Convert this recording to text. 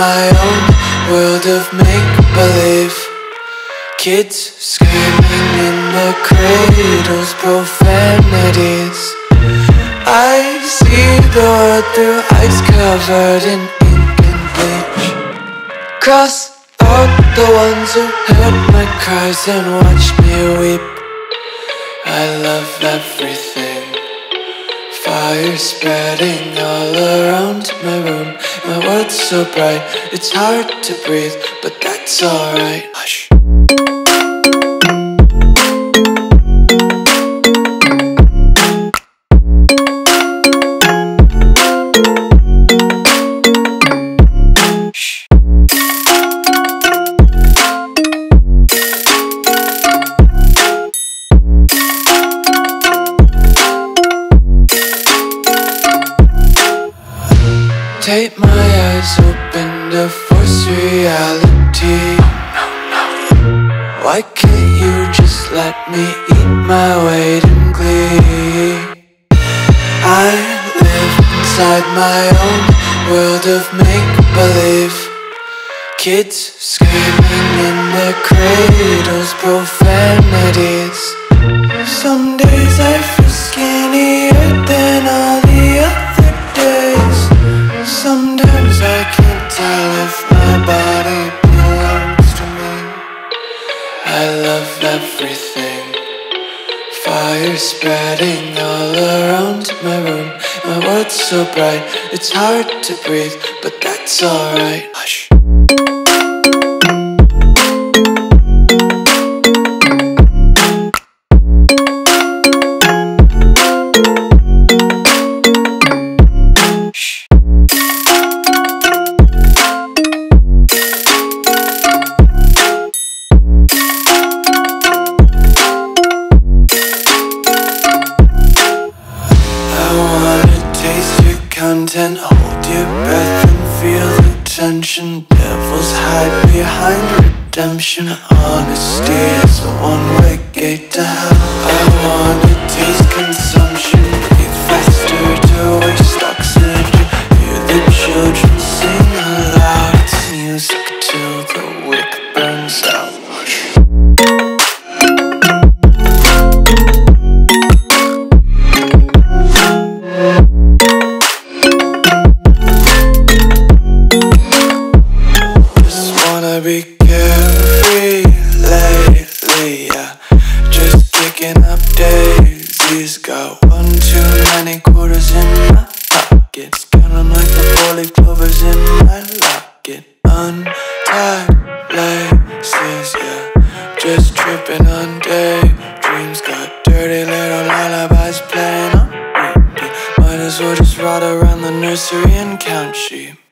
my own world of make-believe. Kids screaming in the cradles, profanities. I see the world through eyes covered in ink and bleach. Cross out the ones who heard my cries and watched me weep. I love everything. Fire spreading all around my room. My world's so bright, it's hard to breathe, but that's alright. Hush. Tape my eyes open to force reality. Why can't you just let me eat my weight in glee? I live inside my own world of make-believe. Kids screaming in their cradles, profanities. Some days I feel skinnier than all the other days. Sometimes I can't tell if my body belongs to me. I love everything. Fire spreading all around my room. My world's so bright, it's hard to breathe, but that's alright. Hush. Content, hold your breath and feel the tension. Devils hide behind redemption. Honesty is a one-way gate to hell. I wanna taste consumption, breathe faster to waste oxygen. Hear the children sing aloud. It's music till the wick burns out. Be carefree lately, yeah. Just kicking up daisies. Got one too many quarters in my pockets. Count 'em like the 4-leaf clovers in my locket. Untied laces, yeah. Just tripping on daydreams. Got dirty little lullabies playing on repeat. Might as well just ride around the nursery and count sheep.